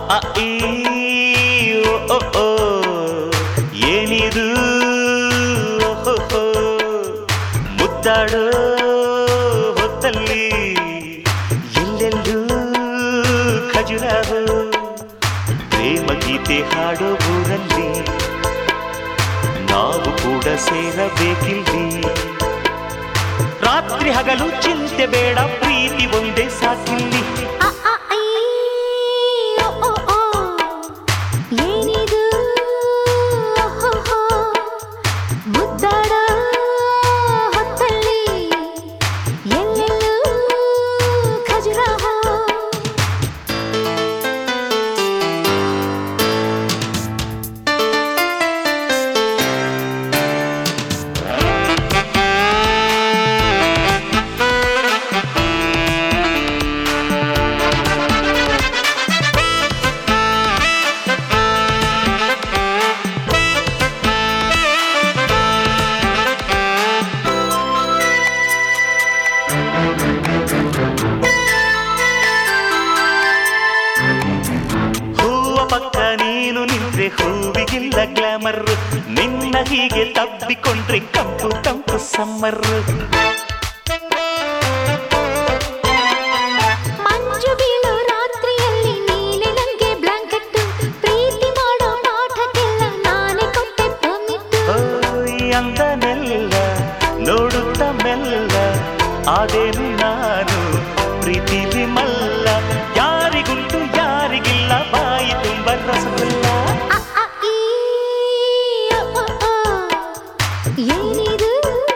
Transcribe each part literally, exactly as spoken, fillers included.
ಅ ಈ ಓ ಓ ಏನಿದು ಮುದ್ದಾಡೋ ಹೊತ್ತಲ್ಲಿ ಎಲ್ಲೆಲ್ಲೂ ಖಜುರಾಹೋ ಪ್ರೇಮ ಗೀತೆ ಹಾಡೋ ಊರಲ್ಲಿ ನಾವು ಕೂಡ ಸೇರಬೇಕಿಲ್ಲಿ ರಾತ್ರಿ ಹಗಲು ಚಿಂತೆ ಬೇಡ ಪ್ರೀತಿ ಒಂದೇ ಸಾಕಿಲ್ಲಿ ಹೂವಿಗಿಲ್ಲ ಗ್ಲಾಮರ್ ನಿನ್ನ ಹೀಗೆ ತಬ್ಬಿಕೊಂಡ್ರೆ ಕಂಪು ತಂಪು ಸಮ್ಮರ್ ಮಂಜು ಬೀಳೋ ರಾತ್ರಿಯಲ್ಲಿ ನೀನೆ ನಂಗೆ ಬ್ಲಾಂಕೆಟ್ ಪ್ರೀತಿ ಮಾಡೋ ಪಾಠಕ್ಕೆಲ್ಲ ನಾನೇ ಕೊಟ್ಟೆ ಪರ್ಮಿಟ್ ಅಂದನೆಲ್ಲ ನೋಡುತ್ತ ಮೆಲ್ಲ ಆದೇನು ನಾನು ಪ್ರೀತಿಲಿ ಮಲ್ಲ ಯಾರಿಗುಂಟು ಯಾರಿಗಿಲ್ಲ ಬಾಯಿ ತುಂಬ ರಸಗುಲ್ಲ ಏನಿದು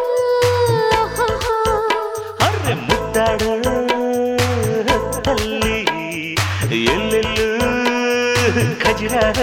ಅರೆ ಮುದ್ದಾಡೋ ಹೊತ್ತಲ್ಲಿ ಎಲ್ಲೆಲ್ಲೂ ಖಜುರಾಹ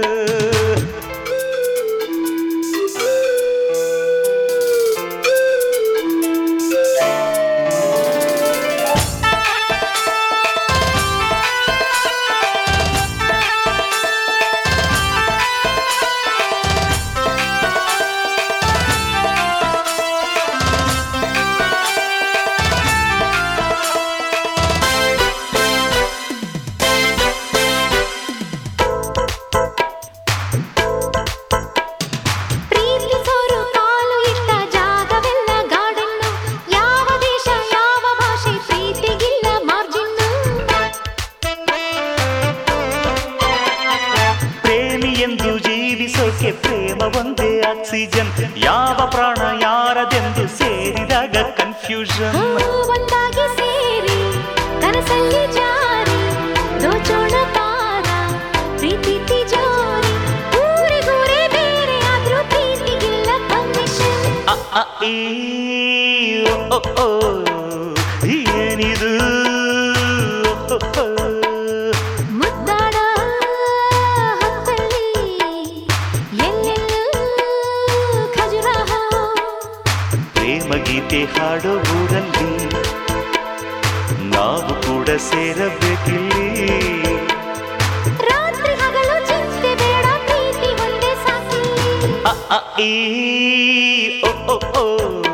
ಎಂದು ಜೀವಿಸೋಕೆ ಪ್ರೇಮ ಒಂದೇ ಆಕ್ಸಿಜನ್ ಯಾವ ಪ್ರಾಣ ಯಾರದೆಂದು ಸೇರಿದಾಗ ಕನ್ಫ್ಯೂಷನ್ ಒಂದಾಗಿ ಸೇರಿ ಕನಸಲ್ಲಿ ಜಾರಿ ದೋಚೋಣ ಪಾರ ಪ್ರೀತಿ ತಿಜೋರಿ ಊರಿಗೂರೇ ಬೇರೆ ಆದ್ರೂ ಪ್ರೀತಿಗಿಲ್ಲ ಕಮಿಷನ್ ಅ ಅ ಈ ಓ ಓ ಏನಿದು ಪ್ರೇಮ ಗೀತೆ ಹಾಡೋ ಊರಲ್ಲಿ ನಾವು ಕೂಡ ಸೇರಬೇಕಿಲ್ಲಿ ರಾತ್ರಿ ಹಗಲು ಚಿಂತೆ ಬೇಡ ಪ್ರೀತಿ ಒಂದೇ ಸಾಕಿಲ್ಲಿ ಅ ಅ ಈ ಓ ಓ ಓ